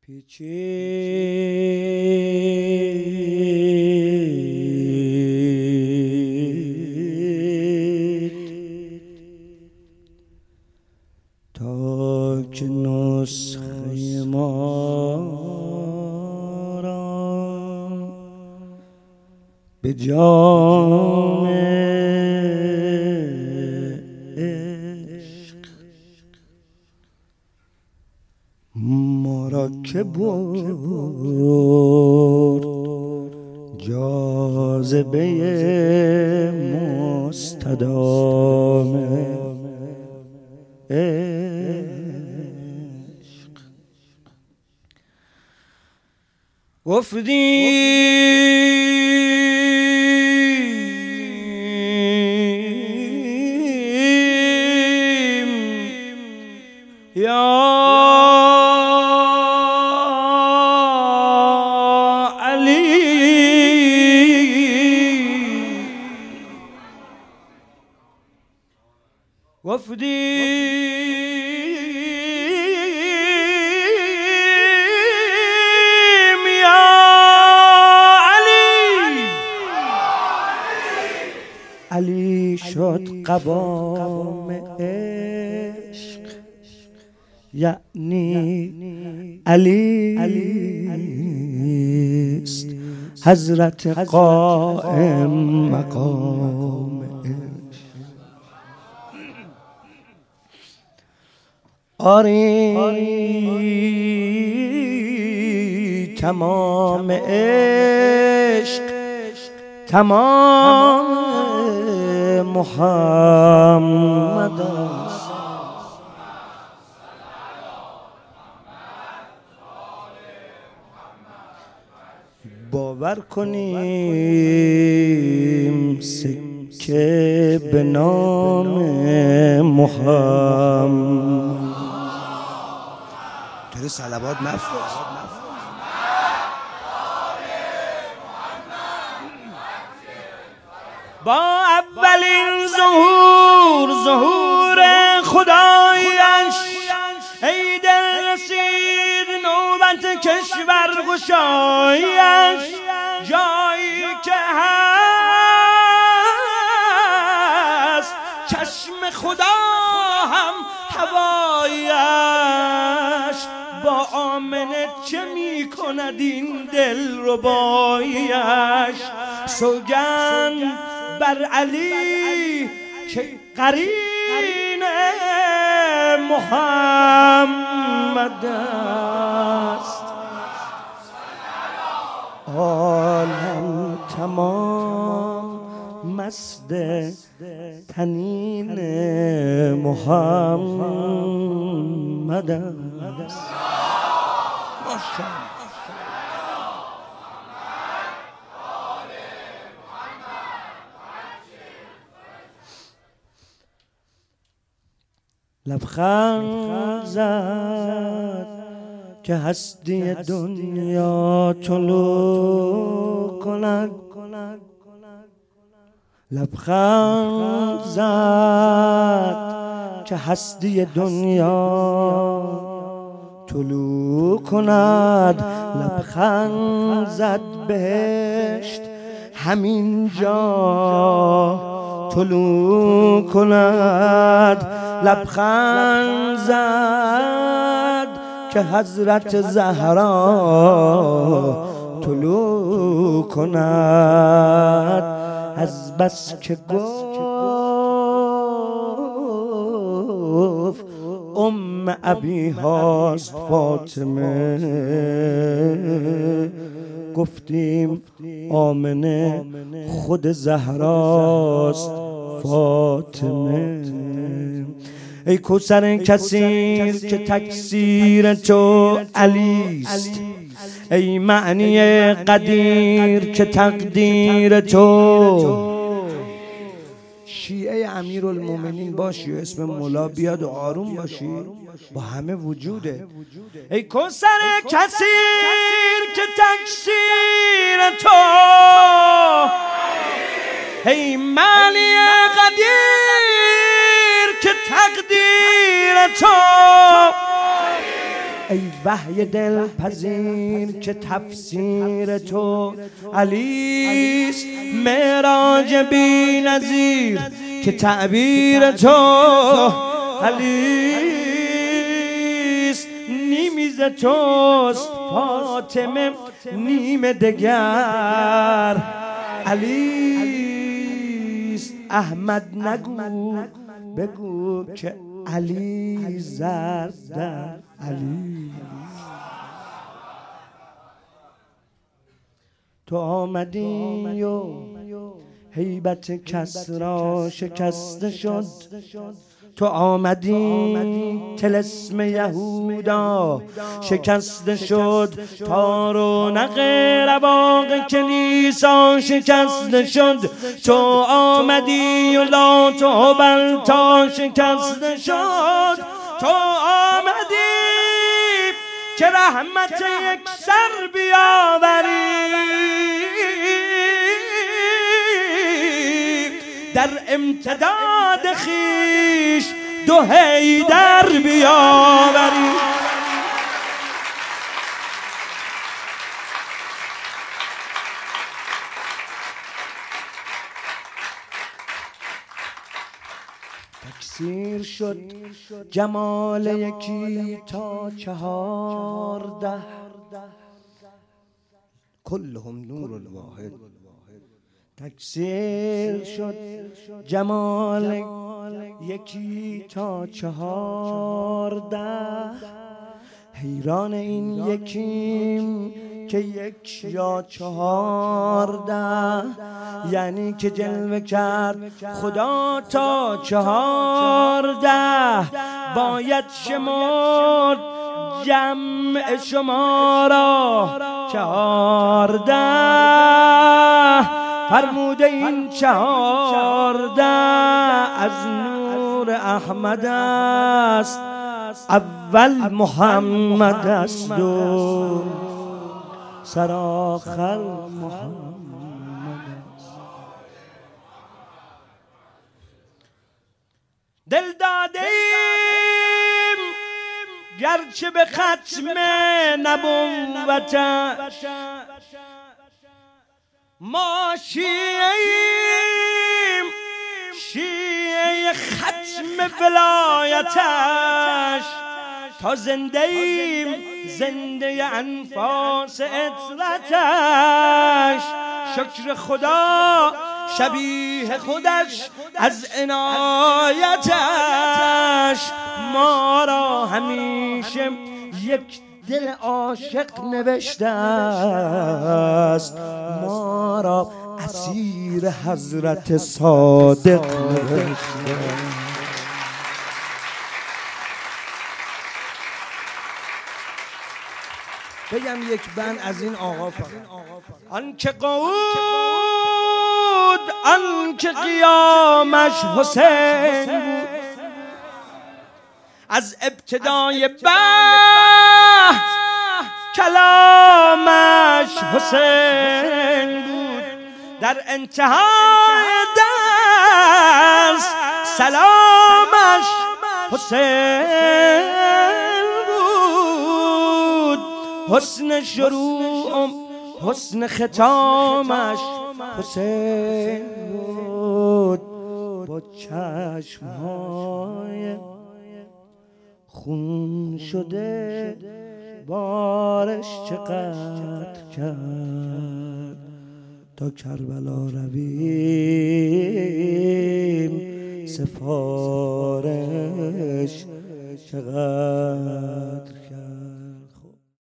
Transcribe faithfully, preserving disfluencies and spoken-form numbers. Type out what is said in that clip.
پیچید تا که نسخه ما را به جام عشق ما را که برد جاذبه مستدام عشق. گفتیم یا گفتیم یا علی. علی شد قوام عشق، یعنی علی است حضرت قائم مقام. آری تمام عشق تمام محمد است. باور کنیم سکه به نام محمد. تو صلوات نفرست. با اولین ظهور ظهور خدایش ای دل رسید نوبت کشور گشایش. جایی که هست چشم خدا هم هوایش. با آمنه چه می کند این دل ربایش. سوگند بر علی که قرین محمد است. عالم تمام مست تنین محمد است. لبخند زد که هستی دنیا طلوع کند. لبخند زد که هستی دنیا طلوع کند. لبخند زد بهشت همین جا طلوع کند. لبخند زد که حضرت زهرا طلوع کند. از بس که گفت ام ابی هاست فاطمه، گفتیم آمنه خود زهراست فاطمه. ای کوثر کثیر که تکثیر تو علیست. ای معنی قدیر که تقدیر تو. شیعه امیرالمومنین باشی و اسم مولا بیاد و آروم باشی با همه وجوده. ای کوثر کثیر که تکثیر تو. ای معنی قدیر که تقدیر تو. ای وحی دل پذیر که تفسیر تو علیست، معراج بی نظیر که تعبیر تو علیست، نیمی ز توست فاطمه نیم دگر علیست. احمد نگو بگو که علی زد در علی. تو آمدی و هیبت کس را شکسته شد، تو آمدی طلسم یهودا شکسته شد، تا رونق رواق کلیسا شکسته شد، تو آمدی و لات و بلتا شکسته شد، تو آمدی که رحمت یک سر بیاوری، در امتداد خیش دو حیدر بیاوری. تکثیر شد جمال یکی تا چهارده، کلهم نور الواحد. تکثیر شد جمال یکی تا چهارده، حیران این یکیم که یک یا چهارده، یعنی که جلوه کرد خدا تا چهارده، باید شمرد جمع شما را چهارده، فرموده این چهارده از نور احمد است، اول محمد است و سرآخر محمد است. دل دادیم گرچه به ختم نبوتش، ما شیعیم شیعه ختم ولایتش، تا زنده ایم زنده انفاس اطرتش، شکر خدا شبیه خودش از عنایتش، ما را همیشه یک دل عاشق نوشته است، ما را اسیر حضرت صادق نوشته. بگم یک بند از این آقا فقط. آن که قود آن که قیامش حسین بود، از ابتدای بحث کلامش حسین بود، در انتهای درس سلامش حسین بود، حسن شروع حسن ختامش حسین بود، با چشمهای خون شده بارش چقدر کرد، تا کربلا رویم سفارش چقدر